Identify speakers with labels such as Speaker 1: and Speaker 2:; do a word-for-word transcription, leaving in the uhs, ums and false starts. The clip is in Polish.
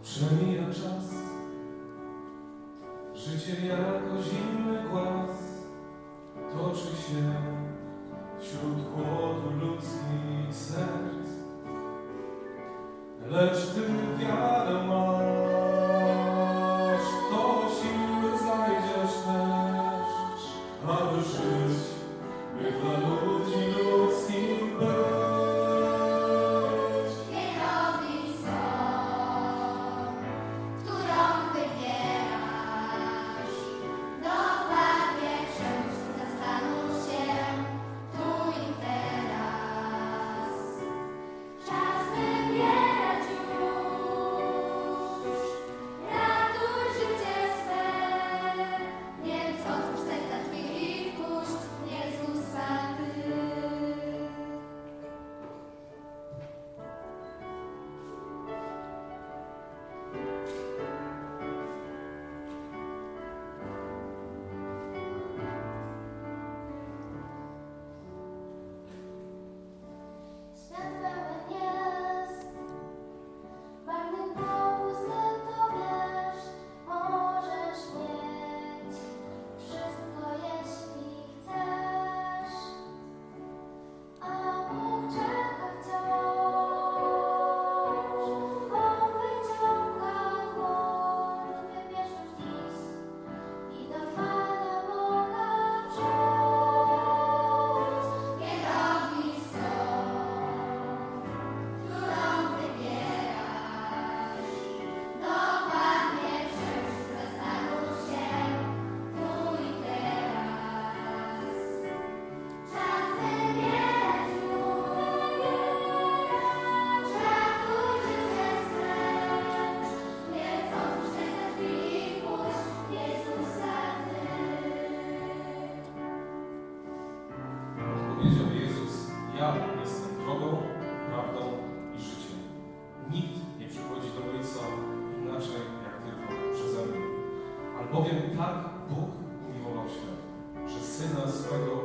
Speaker 1: Przemija czas, życie jako zimny głaz toczy się wśród chłodu ludzkich serc. Lecz Ty wiarę masz, to siły znajdziesz też, aby żyć, by dla ludzi ludzkich być. Powiedział Jezus: ja jestem drogą, prawdą i życiem. Nikt nie przychodzi do Ojca inaczej jak tylko przeze mnie. Albowiem tak Bóg umiłował świat, że Syna swego